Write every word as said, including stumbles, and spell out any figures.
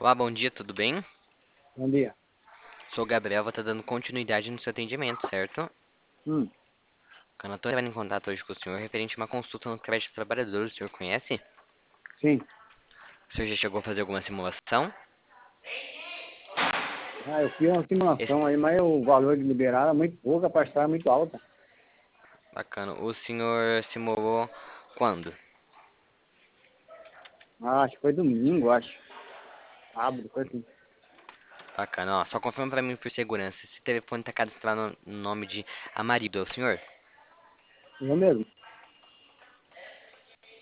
Olá, bom dia, tudo bem? Bom dia. Sou o Gabriel, vou estar dando continuidade no seu atendimento, certo? Hum, O Canator vai em contato hoje com o senhor referente a uma consulta no crédito de trabalhadores, o senhor conhece? sim. O senhor já chegou a fazer alguma simulação? Ah, eu fiz uma simulação Esse... aí, mas o valor de liberar é muito pouco, a parcela é muito alta. Bacana. O senhor simulou quando? Ah, acho que foi domingo, acho. Sábado, foi assim. Bacana, ó, só confirma pra mim por segurança. Esse telefone tá cadastrado no nome de Amarido, é o senhor? Eu mesmo.